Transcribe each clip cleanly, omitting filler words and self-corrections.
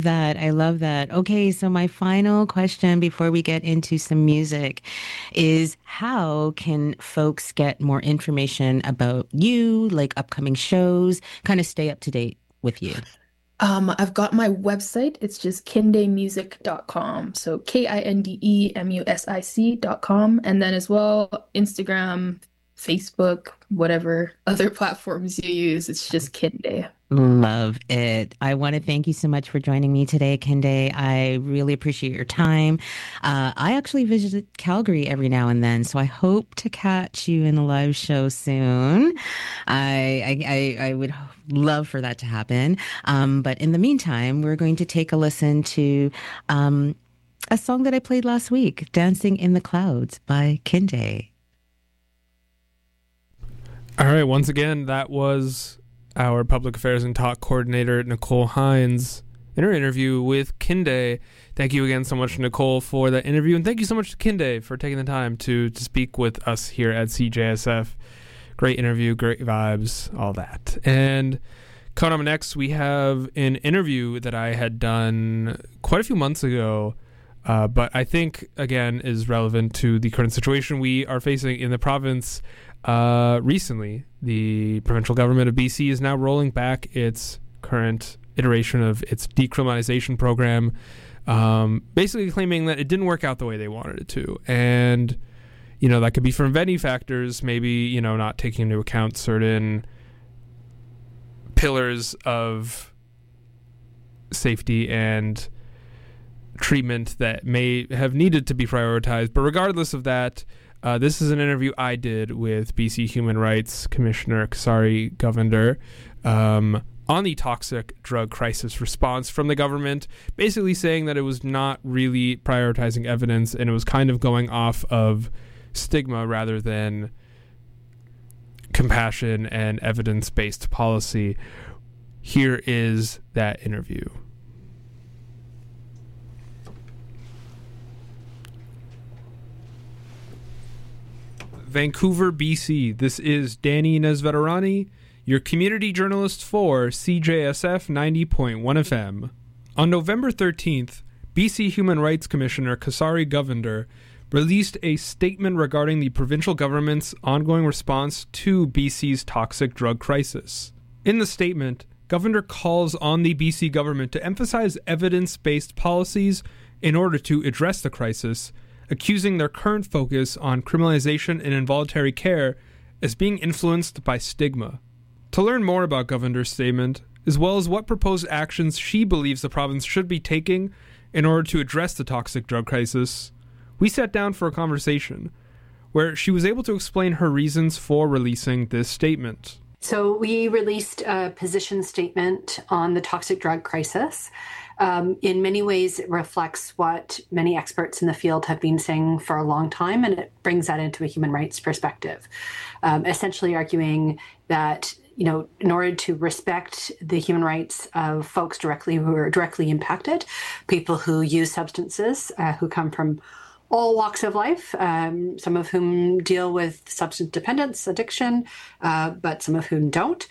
That I love that. Okay, so my final question before we get into some music is how can folks get more information about you, like upcoming shows, kind of stay up to date with you? I've got my website. It's just kindemusic.com. So KINDEMUSIC.com. And then as well, Instagram, Facebook, whatever other platforms you use, it's just Kinde. Love it. I want to thank you so much for joining me today, Kende. I really appreciate your time. I actually visit Calgary every now and then, so I hope to catch you in a live show soon. I would love for that to happen. But in the meantime, we're going to take a listen to a song that I played last week, Dancing in the Clouds by Kinde. All right, once again, that was our Public Affairs and Talk Coordinator, Nicole Hines, in her interview with Kinde. Thank you again so much, Nicole, for that interview, and thank you so much to Kinde for taking the time to speak with us here at CJSF. Great interview, great vibes, all that. And coming up next, we have an interview that I had done quite a few months ago, but I think, again, is relevant to the current situation we are facing in the province. Recently, the provincial government of BC is now rolling back its current iteration of its decriminalization program, basically claiming that it didn't work out the way they wanted it to. And, that could be from many factors, maybe, not taking into account certain pillars of safety and treatment that may have needed to be prioritized. But regardless of that, this is an interview I did with BC Human Rights Commissioner Kasari Govender on the toxic drug crisis response from the government, basically saying that it was not really prioritizing evidence and it was kind of going off of stigma rather than compassion and evidence-based policy. Here is that interview. Vancouver, BC. This is Danny Nesveterani, your community journalist for CJSF 90.1 FM. On November 13th, BC Human Rights Commissioner Kasari Govender released a statement regarding the provincial government's ongoing response to BC's toxic drug crisis. In the statement, Govender calls on the BC government to emphasize evidence-based policies in order to address the crisis, accusing their current focus on criminalization and involuntary care as being influenced by stigma. To learn more about Govender's statement, as well as what proposed actions she believes the province should be taking in order to address the toxic drug crisis, we sat down for a conversation where she was able to explain her reasons for releasing this statement. So we released a position statement on the toxic drug crisis. In many ways, it reflects what many experts in the field have been saying for a long time, and it brings that into a human rights perspective, essentially arguing that, in order to respect the human rights of folks who are directly impacted, people who use substances, who come from all walks of life, some of whom deal with substance dependence, addiction, but some of whom don't.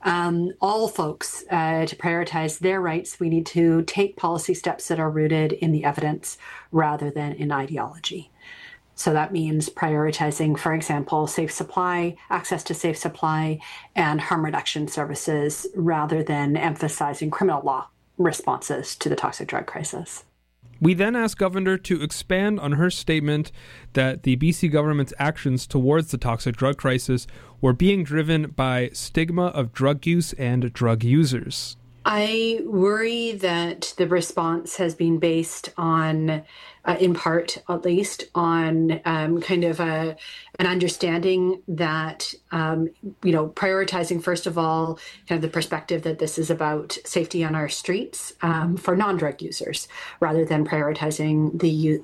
All folks, to prioritize their rights, we need to take policy steps that are rooted in the evidence rather than in ideology. So that means prioritizing, for example, safe supply, access to safe supply, and harm reduction services rather than emphasizing criminal law responses to the toxic drug crisis. We then asked Govender to expand on her statement that the BC government's actions towards the toxic drug crisis were being driven by stigma of drug use and drug users. I worry that the response has been based on, in part at least, on kind of an understanding that, prioritizing, first of all, kind of the perspective that this is about safety on our streets for non-drug users, rather than prioritizing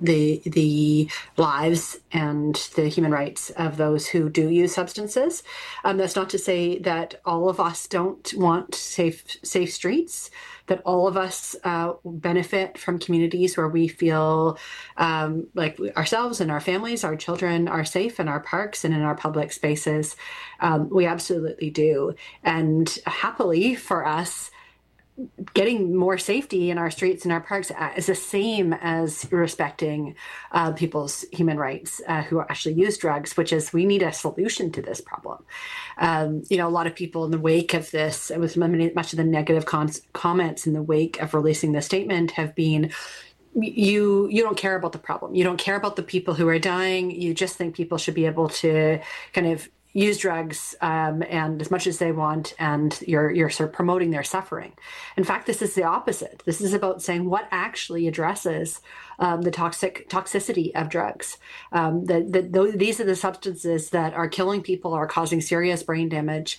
the lives and the human rights of those who do use substances. That's not to say that all of us don't want safe streets, that all of us benefit from communities where we feel like ourselves and our families, our children are safe in our parks and in our public spaces. We absolutely do. And happily for us, getting more safety in our streets and our parks is the same as respecting people's human rights who actually use drugs, which is we need a solution to this problem. A lot of people in the wake of this, it was much of the negative comments in the wake of releasing the statement have been, you don't care about the problem. You don't care about the people who are dying. You just think people should be able to kind of use drugs and as much as they want, and you're sort of promoting their suffering. In fact, this is the opposite. This is about saying what actually addresses the toxicity of drugs. These are the substances that are killing people, are causing serious brain damage.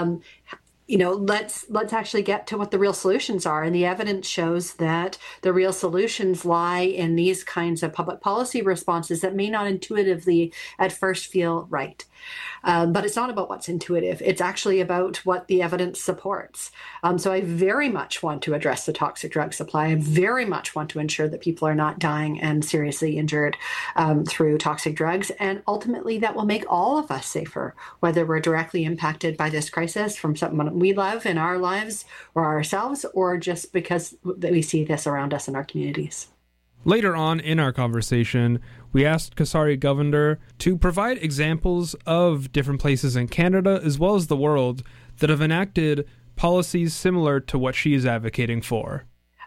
Let's actually get to what the real solutions are. And the evidence shows that the real solutions lie in these kinds of public policy responses that may not intuitively at first feel right. But it's not about what's intuitive. It's actually about what the evidence supports. So I very much want to address the toxic drug supply. I very much want to ensure that people are not dying and seriously injured through toxic drugs. And ultimately, that will make all of us safer, whether we're directly impacted by this crisis from someone we love in our lives or ourselves, or just because we see this around us in our communities. Later on in our conversation, we asked Kasari Govender to provide examples of different places in Canada as well as the world that have enacted policies similar to what she is advocating for.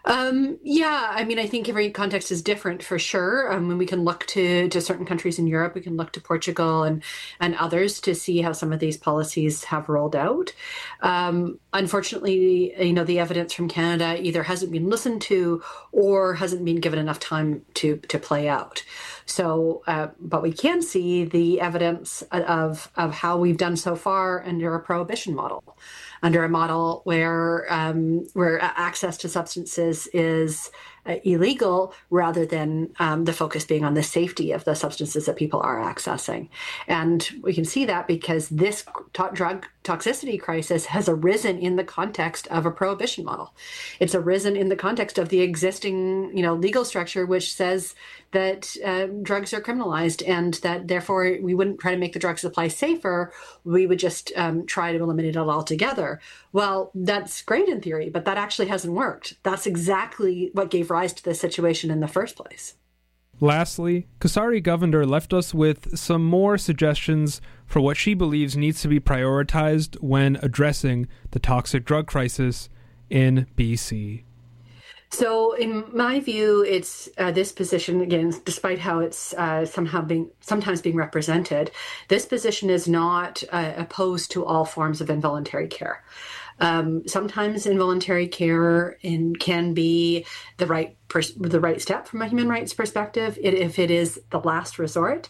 I think every context is different for sure. When we can look to certain countries in Europe, we can look to Portugal and others to see how some of these policies have rolled out. Unfortunately, the evidence from Canada either hasn't been listened to or hasn't been given enough time to play out. So, but we can see the evidence of how we've done so far under a prohibition model, under a model where access to substances is illegal rather than the focus being on the safety of the substances that people are accessing. And we can see that because this drug toxicity crisis has arisen in the context of a prohibition model. It's arisen in the context of the existing, legal structure, which says that drugs are criminalized and that therefore we wouldn't try to make the drug supply safer. We would just try to eliminate it altogether. Well, that's great in theory, but that actually hasn't worked. That's exactly what gave rise to this situation in the first place. Lastly, Kasari Govender left us with some more suggestions for what she believes needs to be prioritized when addressing the toxic drug crisis in BC. So in my view, it's this position, again, despite how it's sometimes being represented, this position is not opposed to all forms of involuntary care. Sometimes involuntary care can be the right step from a human rights perspective if it is the last resort.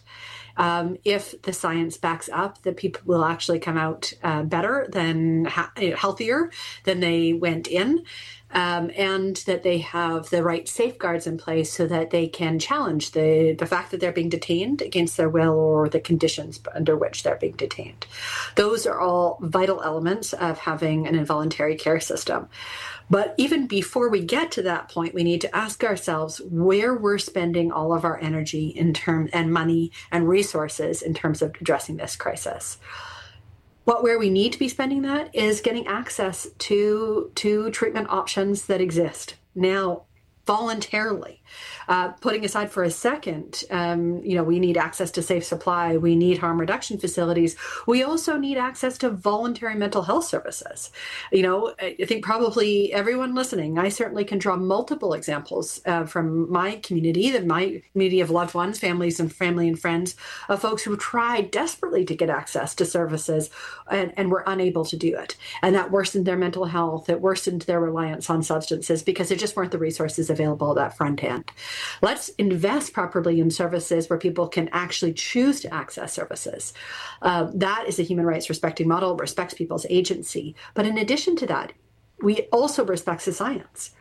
If the science backs up that people will actually come out better than healthier than they went in. And that they have the right safeguards in place so that they can challenge the fact that they're being detained against their will or the conditions under which they're being detained. Those are all vital elements of having an involuntary care system. But even before we get to that point, we need to ask ourselves where we're spending all of our energy and money and resources in terms of addressing this crisis. Where we need to be spending that is getting access to treatment options that exist now voluntarily. Putting aside for a second, we need access to safe supply. We need harm reduction facilities. We also need access to voluntary mental health services. I think probably everyone listening, I certainly can draw multiple examples from my community of loved ones, family and friends, of folks who tried desperately to get access to services and were unable to do it. And that worsened their mental health. It worsened their reliance on substances because there just weren't the resources available at that front end. Let's invest properly in services where people can actually choose to access services. That is a human rights respecting model, respects people's agency. But in addition to that, we also respect the science.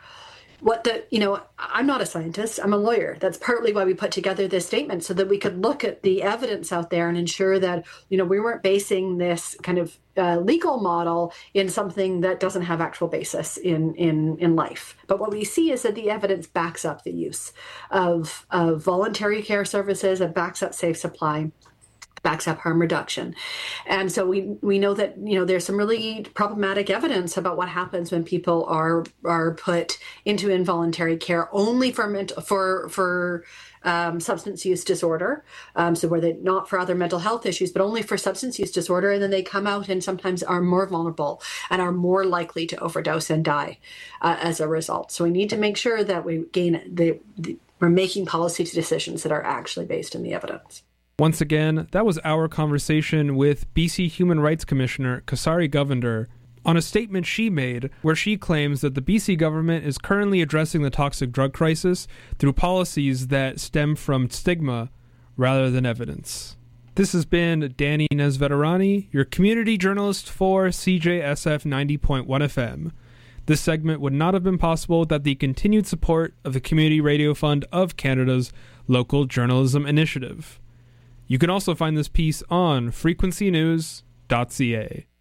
I'm not a scientist, I'm a lawyer. That's partly why we put together this statement so that we could look at the evidence out there and ensure that, we weren't basing this kind of legal model in something that doesn't have actual basis in life. But what we see is that the evidence backs up the use of voluntary care services, it backs up safe supply. backs up harm reduction. And so we know that, there's some really problematic evidence about what happens when people are put into involuntary care only for substance use disorder. So where they're not for other mental health issues, but only for substance use disorder. And then they come out and sometimes are more vulnerable and are more likely to overdose and die as a result. So we need to make sure that we're making policy decisions that are actually based in the evidence. Once again, that was our conversation with BC Human Rights Commissioner Kasari Govender on a statement she made where she claims that the BC government is currently addressing the toxic drug crisis through policies that stem from stigma rather than evidence. This has been Danny Nesveterani, your community journalist for CJSF 90.1 FM. This segment would not have been possible without the continued support of the Community Radio Fund of Canada's Local Journalism Initiative. You can also find this piece on frequencynews.ca.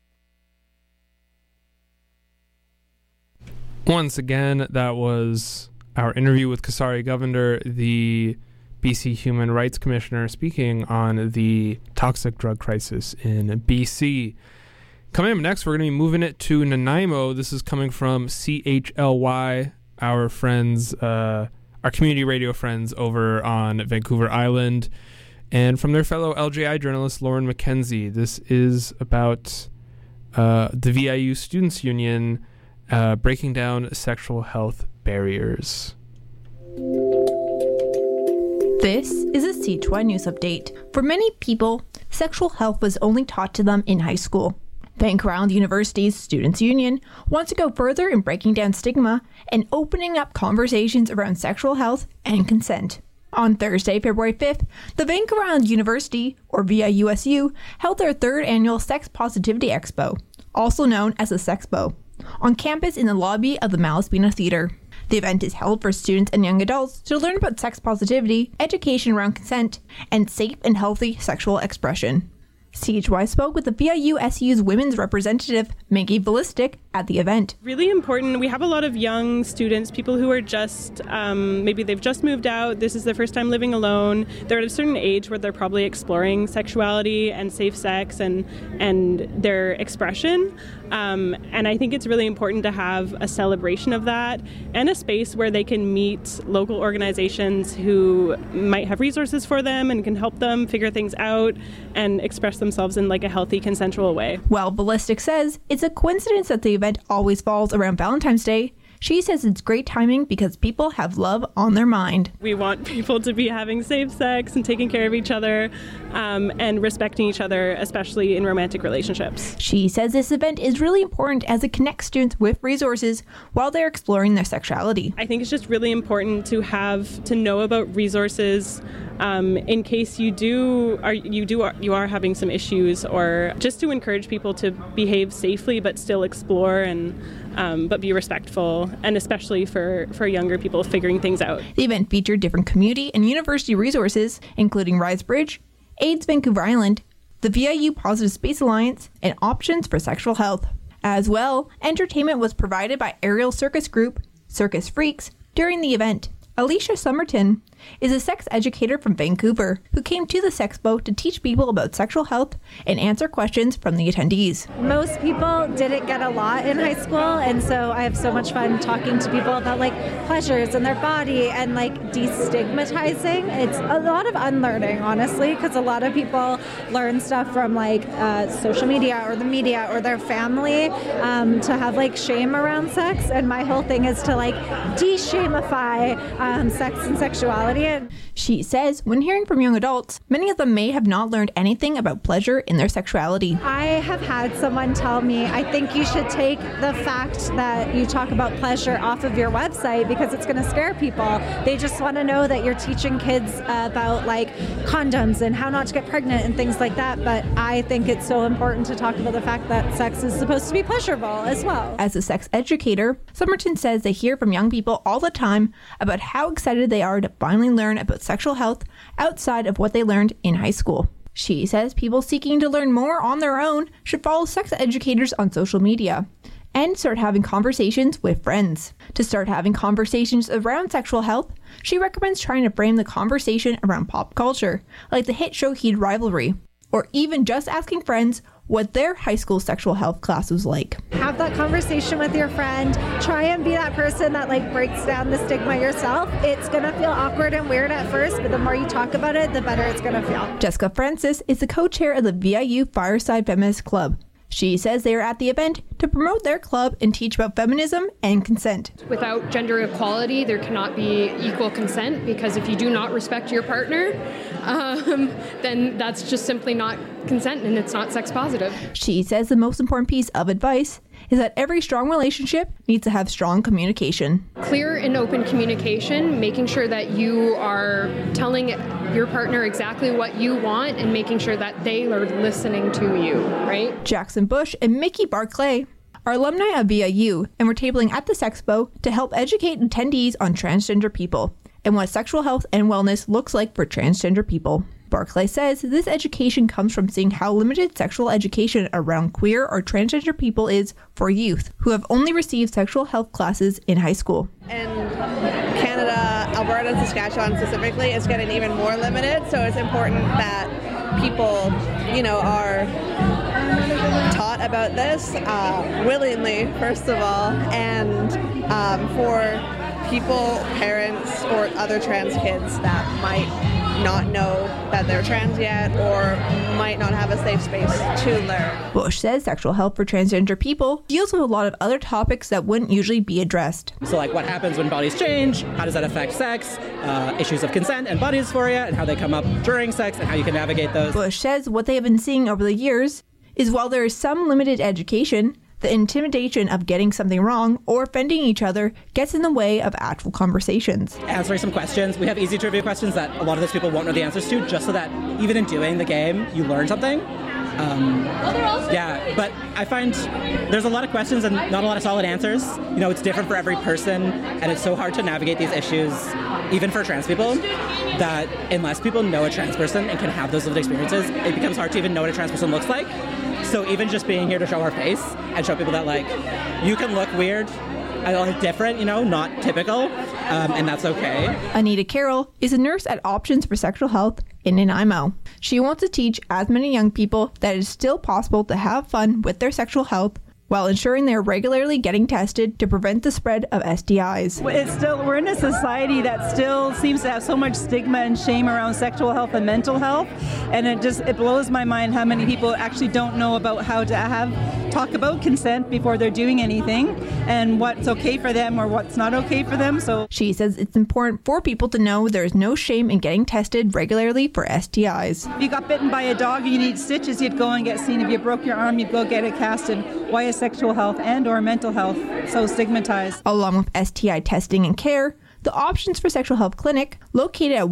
Once again, that was our interview with Kasari Govender, the BC Human Rights Commissioner, speaking on the toxic drug crisis in BC. Coming up next, we're going to be moving it to Nanaimo. This is coming from CHLY, our friends, our community radio friends over on Vancouver Island, and from their fellow LJI journalist, Lauren McKenzie. This is about the VIU Students' Union breaking down sexual health barriers. This is a CHY News Update. For many people, sexual health was only taught to them in high school. Vancouver Island University's Students' Union wants to go further in breaking down stigma and opening up conversations around sexual health and consent. On Thursday, February 5th, the Vancouver Island University, or VIUSU, held their third annual Sex Positivity Expo, also known as the Sexpo, on campus in the lobby of the Malaspina Theatre. The event is held for students and young adults to learn about sex positivity, education around consent, and safe and healthy sexual expression. CHY spoke with the VIU-SU's women's representative, Maggie Ballistic, at the event. Really important. We have a lot of young students, people who are just, maybe they've just moved out, this is their first time living alone. They're at a certain age where they're probably exploring sexuality and safe sex and their expression. And I think it's really important to have a celebration of that and a space where they can meet local organizations who might have resources for them and can help them figure things out and express themselves in like a healthy, consensual way. While Ballistic says it's a coincidence that the event always falls around Valentine's Day, she says it's great timing because people have love on their mind. We want people to be having safe sex and taking care of each other and respecting each other, especially in romantic relationships. She says this event is really important as it connects students with resources while they're exploring their sexuality. I think it's just really important to know about resources in case you are having some issues, or just to encourage people to behave safely but still explore and but be respectful, and especially for younger people figuring things out. The event featured different community and university resources, including RiseBridge, AIDS Vancouver Island, the VIU Positive Space Alliance, and Options for Sexual Health. As well, entertainment was provided by Aerial Circus Group, Circus Freaks, during the event. Alicia Somerton is a sex educator from Vancouver who came to the Sexpo to teach people about sexual health and answer questions from the attendees. Most people didn't get a lot in high school, and so I have so much fun talking to people about like pleasures in their body and like destigmatizing. It's a lot of unlearning, honestly, because a lot of people learn stuff from like social media or the media or their family to have like shame around sex, and my whole thing is to like de-shamify sex and sexuality. She says when hearing from young adults, many of them may have not learned anything about pleasure in their sexuality. I have had someone tell me, I think you should take the fact that you talk about pleasure off of your website because it's going to scare people. They just want to know that you're teaching kids about like condoms and how not to get pregnant and things like that. But I think it's so important to talk about the fact that sex is supposed to be pleasurable as well. As a sex educator, Somerton says they hear from young people all the time about how excited they are to finally learn about sexual health outside of what they learned in high school. She says people seeking to learn more on their own should follow sex educators on social media. and start having conversations with friends. To start having conversations around sexual health, she recommends trying to frame the conversation around pop culture, like the hit show Heated Rivalry, or even just asking friends what their high school sexual health class was like. Have that conversation with your friend. Try and be that person that breaks down the stigma yourself. It's gonna feel awkward and weird at first, but the more you talk about it, the better it's gonna feel. Jessica Francis is the co-chair of the VIU Fireside Feminist Club. She says they are at the event to promote their club and teach about feminism and consent. Without gender equality, there cannot be equal consent, because if you do not respect your partner, then that's just simply not consent and it's not sex positive. She says the most important piece of advice is that every strong relationship needs to have strong communication. Clear and open communication, making sure that you are telling your partner exactly what you want and making sure that they are listening to you, right? Jackson Bush and Mickey Barclay are alumni of VIU and were tabling at the Sexpo to help educate attendees on transgender people and what sexual health and wellness looks like for transgender people. Barclay says this education comes from seeing how limited sexual education around queer or transgender people is for youth who have only received sexual health classes in high school. In Canada, Alberta and Saskatchewan specifically, it's getting even more limited, so it's important that people, are taught about this willingly, first of all, and for people, parents, or other trans kids that might not know that they're trans yet or might not have a safe space to learn. Bush says sexual health for transgender people deals with a lot of other topics that wouldn't usually be addressed. So what happens when bodies change? How does that affect sex? Issues of consent and body dysphoria and how they come up during sex and how you can navigate those. Bush says what they have been seeing over the years is while there is some limited education, the intimidation of getting something wrong or offending each other gets in the way of actual conversations. Answering some questions. We have easy trivia questions that a lot of those people won't know the answers to, just so that even in doing the game, you learn something. But I find there's a lot of questions and not a lot of solid answers. It's different for every person, and it's so hard to navigate these issues, even for trans people, that unless people know a trans person and can have those lived experiences, it becomes hard to even know what a trans person looks like. So even just being here to show our face and show people that you can look weird, different, not typical, and that's okay. Anita Carroll is a nurse at Options for Sexual Health in Nanaimo. She wants to teach as many young people that it is still possible to have fun with their sexual health while ensuring they're regularly getting tested to prevent the spread of STIs. We're in a society that still seems to have so much stigma and shame around sexual health and mental health, and it blows my mind how many people actually don't know about how to talk about consent before they're doing anything and what's okay for them or what's not okay for them. So she says it's important for people to know there is no shame in getting tested regularly for STIs. If you got bitten by a dog and you need stitches, you'd go and get seen. If you broke your arm, you'd go get it casted. Why is sexual health and or mental health so stigmatized? Along with STI testing and care, the Options for Sexual Health Clinic, located at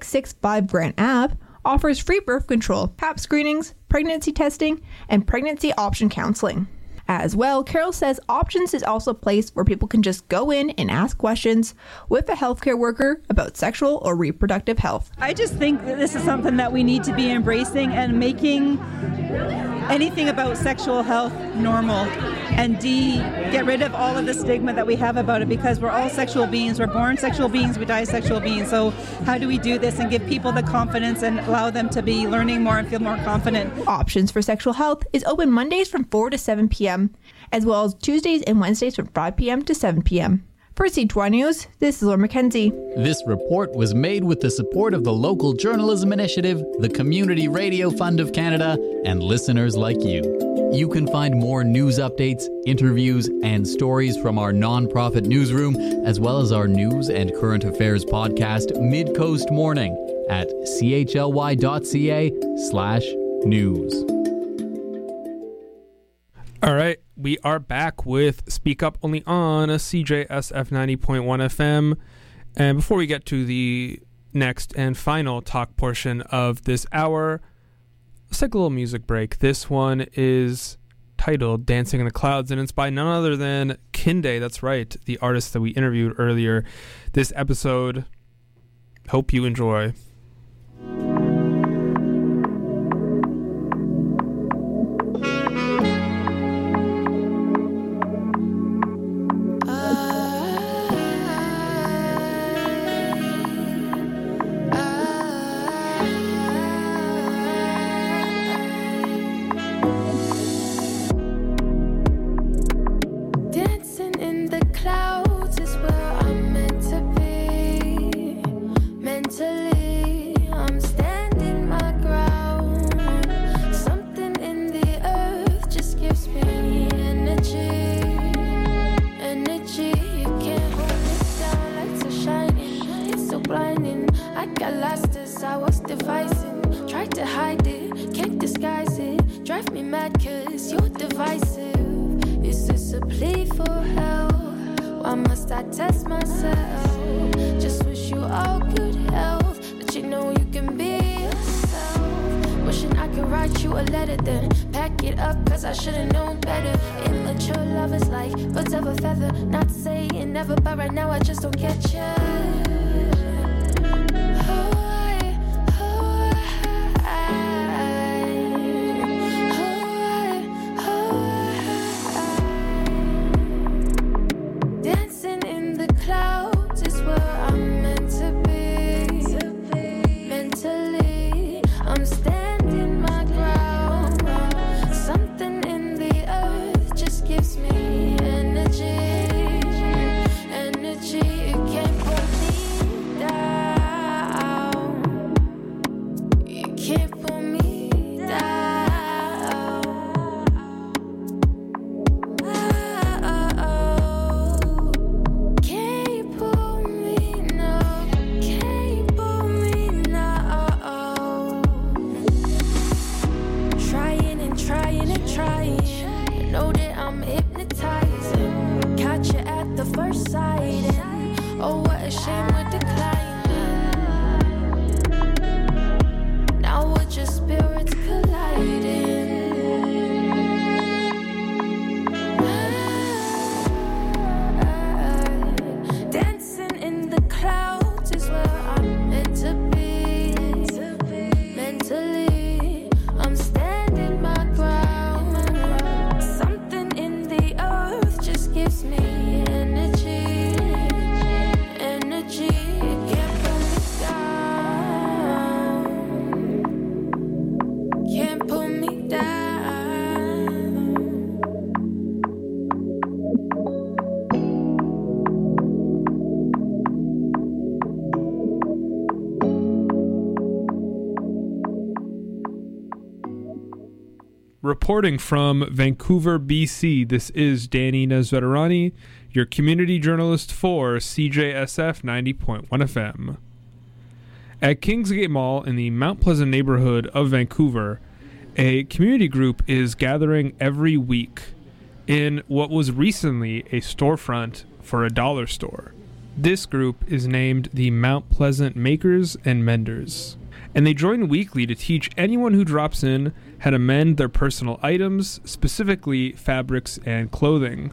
1665 Grant Ave, offers free birth control, PAP screenings, pregnancy testing, and pregnancy option counseling. As well, Carol says Options is also a place where people can just go in and ask questions with a healthcare worker about sexual or reproductive health. I just think that this is something that we need to be embracing and making anything about sexual health normal and get rid of all of the stigma that we have about it, because we're all sexual beings. We're born sexual beings, we die sexual beings. So how do we do this and give people the confidence and allow them to be learning more and feel more confident? Options for Sexual Health is open Mondays from 4 to 7 p.m., as well as Tuesdays and Wednesdays from 5 p.m. to 7 p.m. For C2 News, this is Laura McKenzie. This report was made with the support of the Local Journalism Initiative, the Community Radio Fund of Canada, and listeners like you. You can find more news updates, interviews, and stories from our nonprofit newsroom, as well as our news and current affairs podcast, Mid-Coast Morning, at chly.ca/news. All right, we are back with Speak Up Only on CJSF 90.1 FM. And before we get to the next and final talk portion of this hour, let's take a little music break. This one is titled Dancing in the Clouds, and it's by none other than Kinde. That's right, the artist that we interviewed earlier this episode. Hope you enjoy. drive me mad cause you're divisive. Is this a plea for help? Why must I test myself? Just wish you all good health, but you know you can be yourself. Wishing I could write you a letter, then pack it up cause I should've known better. Immature love is like birds of a feather. Not saying never, but right now I just don't get you. Dancing in the clouds is where I'm meant to be. Mentally, I'm standing my ground. Something in the earth just gives me energy. Energy, you can't put me down. You can't put me down. Can't pull me, no. Can't pull me now. Trying and trying and trying. You know that I'm hypnotizing. Catch you at the first sight. And oh, what a shame we're declining. Now we're just spirits colliding. Dancing in the clouds is where I'm meant to be. Mentally, I'm standing my ground. Something in the earth just gives me energy. Energy, you can't pull me down. Can't pull me down. Reporting from Vancouver, BC, this is Danny Nesveterani, your community journalist for CJSF 90.1 FM. At Kingsgate Mall in the Mount Pleasant neighborhood of Vancouver, a community group is gathering every week in what was recently a storefront for a dollar store. This group is named the Mount Pleasant Makers and Menders, and they join weekly to teach anyone who drops in how to mend their personal items, specifically fabrics and clothing.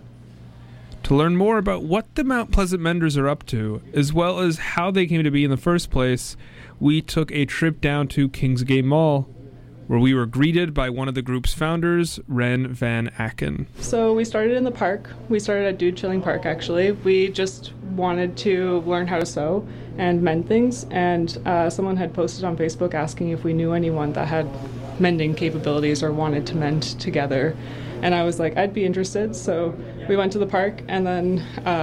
To learn more about what the Mount Pleasant Menders are up to, as well as how they came to be in the first place, we took a trip down to Kingsgate Mall, where we were greeted by one of the group's founders, Ren Van Aken. So we started in the park. We started at Dude Chilling Park, actually. We just wanted to learn how to sew and mend things, and someone had posted on Facebook asking if we knew anyone that had mending capabilities or wanted to mend together. And I was like, I'd be interested. So we went to the park, and then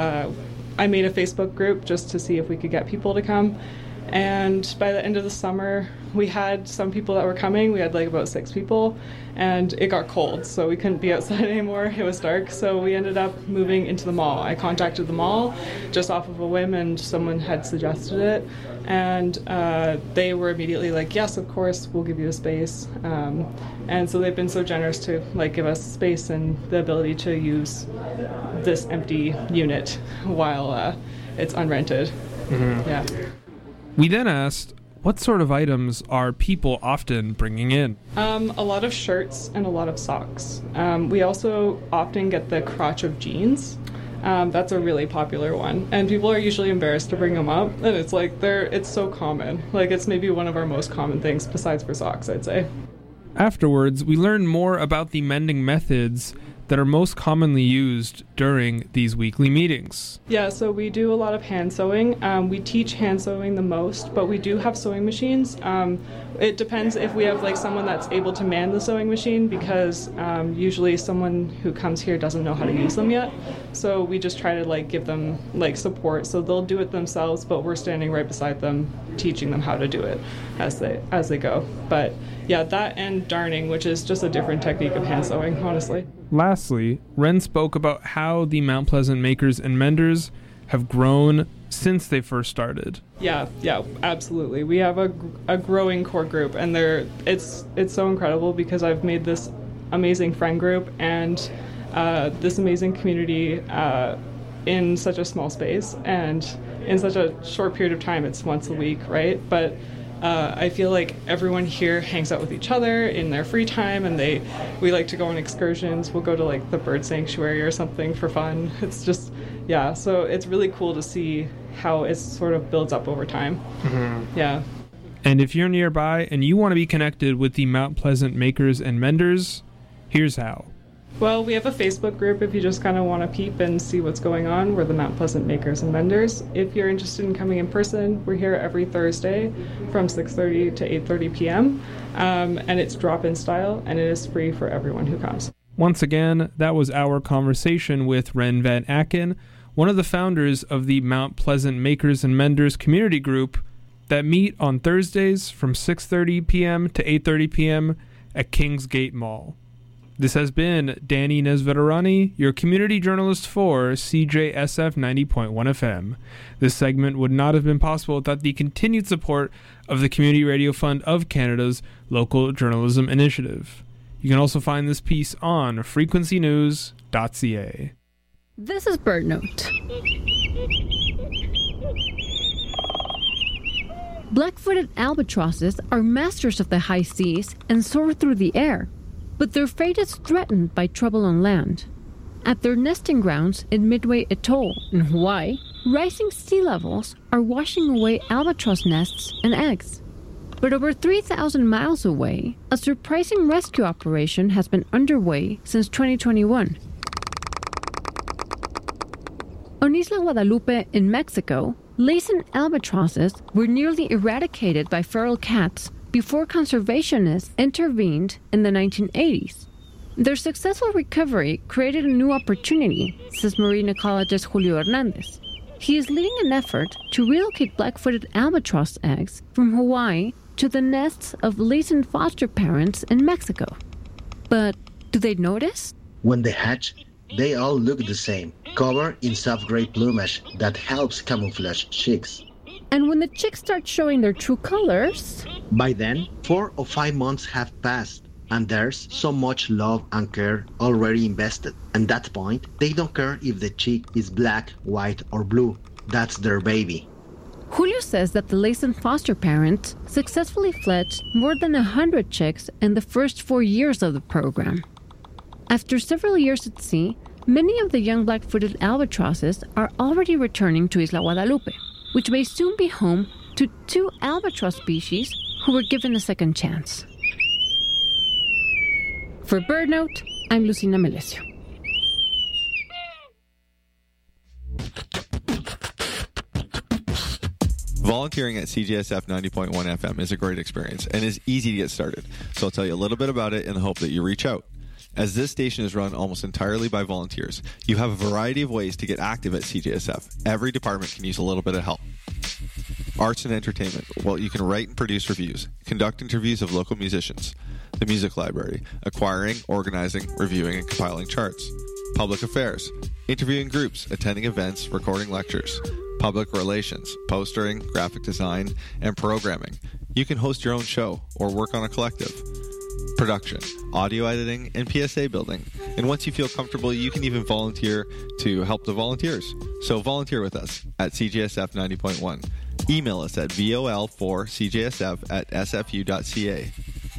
I made a Facebook group just to see if we could get people to come. And by the end of the summer, we had some people that were coming. We had like about 6 people, and it got cold, so we couldn't be outside anymore. It was dark, so we ended up moving into the mall. I contacted the mall just off of a whim, and someone had suggested it, and they were immediately like, yes, of course, we'll give you a space. And so they've been so generous to like give us space and the ability to use this empty unit while it's unrented. Mm-hmm. Yeah. We then asked, what sort of items are people often bringing in? A lot of shirts and a lot of socks. We also often get the crotch of jeans. That's a really popular one, and people are usually embarrassed to bring them up, and it's like it's so common. Like, it's maybe one of our most common things besides for socks, I'd say. Afterwards, we learned more about the mending methods that are most commonly used during these weekly meetings. Yeah, so we do a lot of hand sewing. We teach hand sewing the most, but we do have sewing machines. It depends if we have like someone that's able to man the sewing machine, because usually someone who comes here doesn't know how to use them yet. So we just try to like give them like support, so they'll do it themselves, but we're standing right beside them teaching them how to do it as they go. But yeah, that and darning, which is just a different technique of hand sewing, honestly. Lastly, Ren spoke about how the Mount Pleasant Makers and Menders have grown since they first started. Yeah, absolutely. We have a growing core group, and it's so incredible because I've made this amazing friend group and this amazing community in such a small space and in such a short period of time. It's once a week, right? But I feel like everyone here hangs out with each other in their free time, and we like to go on excursions. We'll go to like the bird sanctuary or something for fun. It's just, yeah, so it's really cool to see how it sort of builds up over time. Mm-hmm. Yeah. And if you're nearby and you want to be connected with the Mount Pleasant Makers and Menders, here's how. Well, we have a Facebook group if you just kind of want to peep and see what's going on. We're the Mount Pleasant Makers and Menders. If you're interested in coming in person, we're here every Thursday from 6:30 to 8:30 p.m. And it's drop-in style, and it is free for everyone who comes. Once again, that was our conversation with Ren Van Aken, one of the founders of the Mount Pleasant Makers and Menders community group that meet on Thursdays from 6:30 p.m. to 8:30 p.m. at Kingsgate Mall. This has been Danny Nesveterani, your community journalist for CJSF 90.1 FM. This segment would not have been possible without the continued support of the Community Radio Fund of Canada's Local Journalism Initiative. You can also find this piece on frequencynews.ca. This is Bird Note. Black-footed albatrosses are masters of the high seas and soar through the air, but their fate is threatened by trouble on land. At their nesting grounds in Midway Atoll in Hawaii, rising sea levels are washing away albatross nests and eggs. But over 3,000 miles away, a surprising rescue operation has been underway since 2021. On Isla Guadalupe in Mexico, Laysan albatrosses were nearly eradicated by feral cats before conservationists intervened in the 1980s. Their successful recovery created a new opportunity, says marine ecologist Julio Hernandez. He is leading an effort to relocate black-footed albatross eggs from Hawaii to the nests of Laysan foster parents in Mexico. But do they notice? When they hatch, they all look the same, covered in soft gray plumage that helps camouflage chicks. And when the chicks start showing their true colors... By then, 4 or 5 months have passed, and there's so much love and care already invested. At that point, they don't care if the chick is black, white, or blue. That's their baby. Julio says that the Laysan foster parents successfully fledged more than 100 chicks in the first 4 years of the program. After several years at sea, many of the young black-footed albatrosses are already returning to Isla Guadalupe, which may soon be home to 2 albatross species who were given a second chance. For Bird Note, I'm Lucina Melesio. Volunteering at CJSF 90.1 FM is a great experience and is easy to get started, so I'll tell you a little bit about it in the hope that you reach out. As this station is run almost entirely by volunteers, you have a variety of ways to get active at CJSF. Every department can use a little bit of help. Arts and entertainment. Well, you can write and produce reviews, conduct interviews of local musicians, the music library, acquiring, organizing, reviewing, and compiling charts. Public affairs. Interviewing groups, attending events, recording lectures. Public relations, postering, graphic design, and programming. You can host your own show or work on a collective. Production, audio editing, and PSA building. And once you feel comfortable, you can even volunteer to help the volunteers. So volunteer with us at CJSF 90.1. Email us at vol4cjsf@sfu.ca.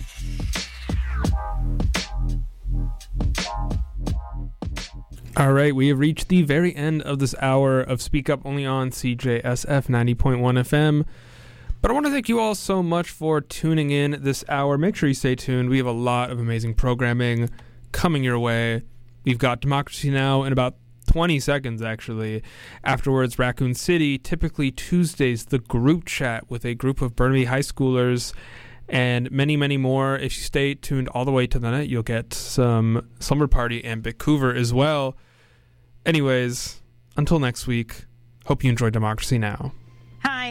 All right, we have reached the very end of this hour of Speak Up only on CJSF 90.1 FM. But I want to thank you all so much for tuning in this hour. Make sure you stay tuned. We have a lot of amazing programming coming your way. We've got Democracy Now! In about 20 seconds, actually. Afterwards, Raccoon City, typically Tuesdays, the group chat with a group of Burnaby high schoolers, and many, many more. If you stay tuned all the way to the night, you'll get some Slumber Party and Vancouver as well. Anyways, until next week, hope you enjoy Democracy Now!